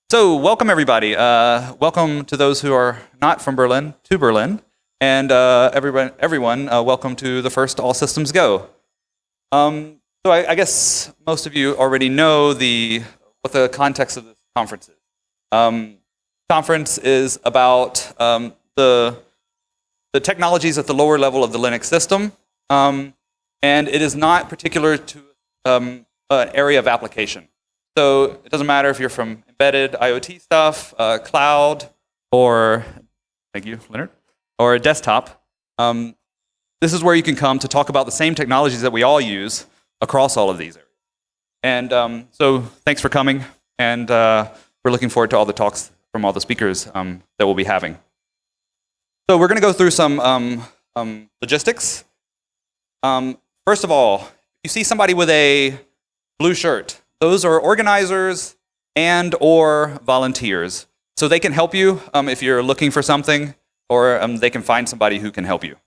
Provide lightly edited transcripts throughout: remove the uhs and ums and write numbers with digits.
So welcome everybody. Welcome to those who are not from Berlin to Berlin, and everyone, welcome to the first All Systems Go. So I guess most of you already know what the context of this conference is. Conference is about the technologies at the lower level of the Linux system, and it is not particular to an area of application. So it doesn't matter if you're from embedded IoT stuff, cloud, or, thank you, Leonard, or desktop. This is where you can come to talk about the same technologies that we all use across all of these areas. And so thanks for coming, and we're looking forward to all the talks from all the speakers that we'll be having. So we're going to go through some logistics. First of all, you see somebody with a blue shirt. Those are organizers and or volunteers. So they can help you if you're looking for something, or they can find somebody who can help you.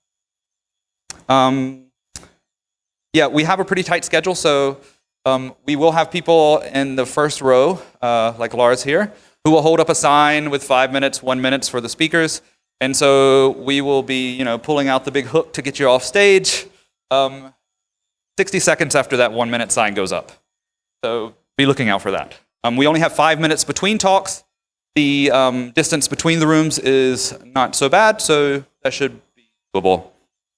Yeah, we have a pretty tight schedule, so we will have people in the first row, like Lars here, who will hold up a sign with 5 minutes, 1 minute for the speakers. And so we will be, pulling out the big hook to get you off stage 60 seconds after that 1 minute sign goes up. So be looking out for that. We only have 5 minutes between talks. The distance between the rooms is not so bad, so that should be doable.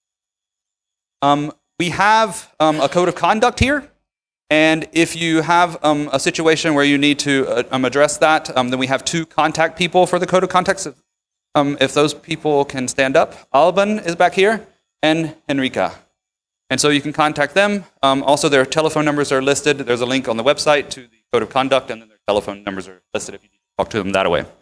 We have a code of conduct here, and if you have a situation where you need to address that, then we have 2 contact people for the code of conduct. If those people can stand up, Alban is back here, and Henrika. And so you can contact them. Also, their telephone numbers are listed. There's a link on the website to the code of conduct, and then their telephone numbers are listed if you need to talk to them that way.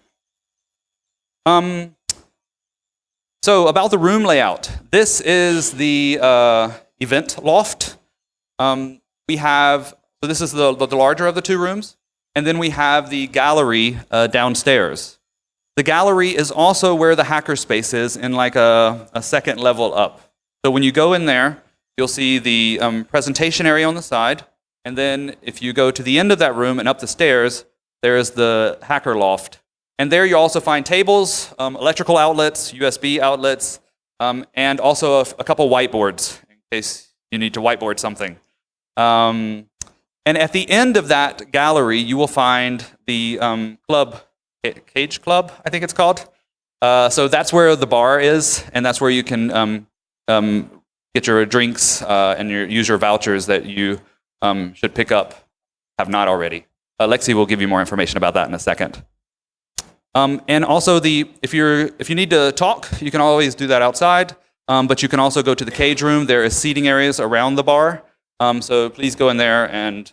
So about the room layout. This is the event loft. So this is the larger of the 2 rooms. And then we have the gallery downstairs. The gallery is also where the hackerspace is in like a second level up. So when you go in there, you'll see the presentation area on the side, and then if you go to the end of that room and up the stairs, there's the hacker loft. And there you also find tables, electrical outlets, USB outlets, and also a couple whiteboards in case you need to whiteboard something. And at the end of that gallery, you will find the Cage Club, I think it's called. So that's where the bar is, and that's where you can get your drinks and use your vouchers that you should pick up, have not already. Lexi will give you more information about that in a second. And also, if you need to talk, you can always do that outside, but you can also go to the cage room. There is seating areas around the bar, so please go in there and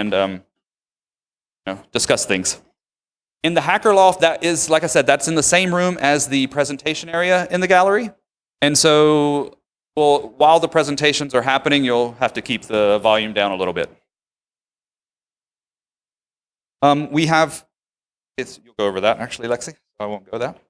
discuss things. In the hacker loft, that is, like I said, that's in the same room as the presentation area in the gallery. And so, well, while the presentations are happening, you'll have to keep the volume down a little bit. You'll go over that actually, Lexi, so I won't go that.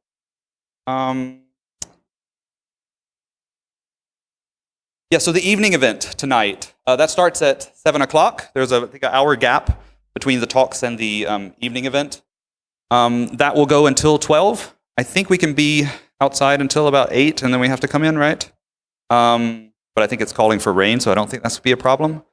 Yeah, so the evening event tonight, that starts at 7 o'clock. There's I think, an hour gap between the talks and the evening event. That will go until 12. I think we can be outside until about 8, and then we have to come in, right? But I think it's calling for rain, so I don't think that's going to be a problem.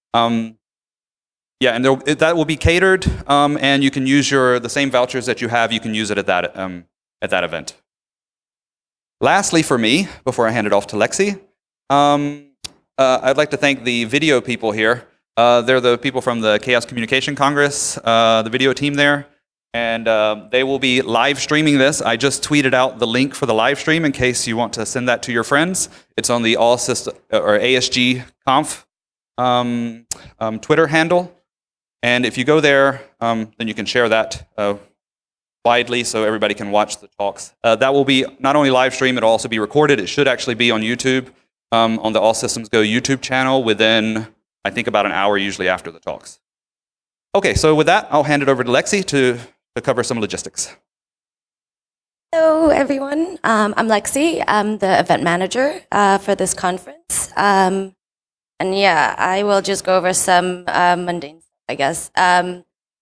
Yeah, and that will be catered, and you can use the same vouchers that you have. You can use it at that event. Lastly, for me, before I hand it off to Lexi, I'd like to thank the video people here. They're the people from the Chaos Communication Congress, the video team there. And they will be live streaming this. I just tweeted out the link for the live stream in case you want to send that to your friends. It's on the ASG Conf Twitter handle. And if you go there, then you can share that widely so everybody can watch the talks. That will be not only live stream, it'll also be recorded. It should actually be on YouTube, on the All Systems Go YouTube channel within, I think, about an hour usually after the talks. Okay, so with that, I'll hand it over to Lexi to cover some logistics. Hello, everyone. I'm Lexi. I'm the event manager for this conference. And yeah, I will just go over some mundane stuff, I guess.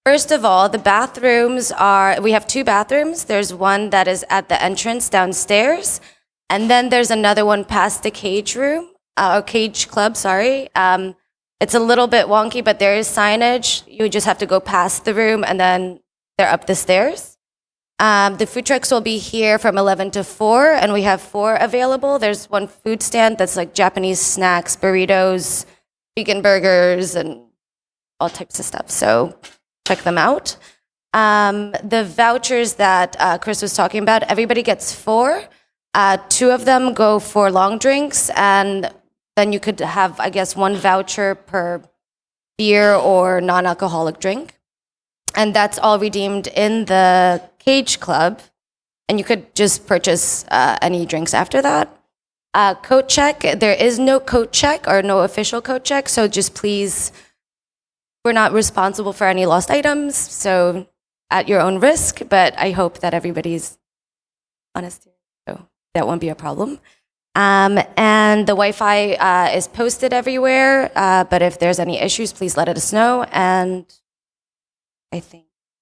First of all, the bathrooms we have 2 bathrooms. There's one that is at the entrance downstairs, and then there's another one past the cage room, or cage club, sorry. It's a little bit wonky, but there is signage. You just have to go past the room, and then they're up the stairs. The food trucks will be here from 11 to 4, and we have 4 available. There's one food stand that's like Japanese snacks, burritos, vegan burgers, and all types of stuff. So check them out. The vouchers that Chris was talking about, everybody gets 4. 2 of them go for long drinks, and then you could have, I guess, 1 voucher per beer or non-alcoholic drink. And that's all redeemed in the Cage Club. And you could just purchase any drinks after that. Coat check, there is no coat check or no official coat check. So just please, we're not responsible for any lost items. So at your own risk, but I hope that everybody's honest here. So that won't be a problem. And the Wi-Fi is posted everywhere. But if there's any issues, please let us know. And I think,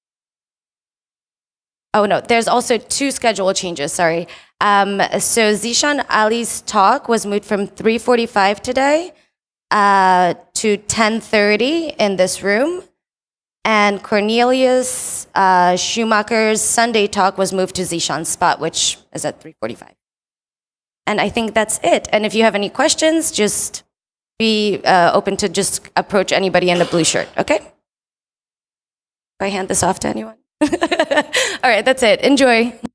oh no, there's also 2 schedule changes, sorry. So Zishan Ali's talk was moved from 3:45 today to 10:30 in this room. And Cornelius Schumacher's Sunday talk was moved to Zishan's spot, which is at 3:45. And I think that's it. And if you have any questions, just be open to just approach anybody in the blue shirt, okay? Do I hand this off to anyone? All right, that's it. Enjoy.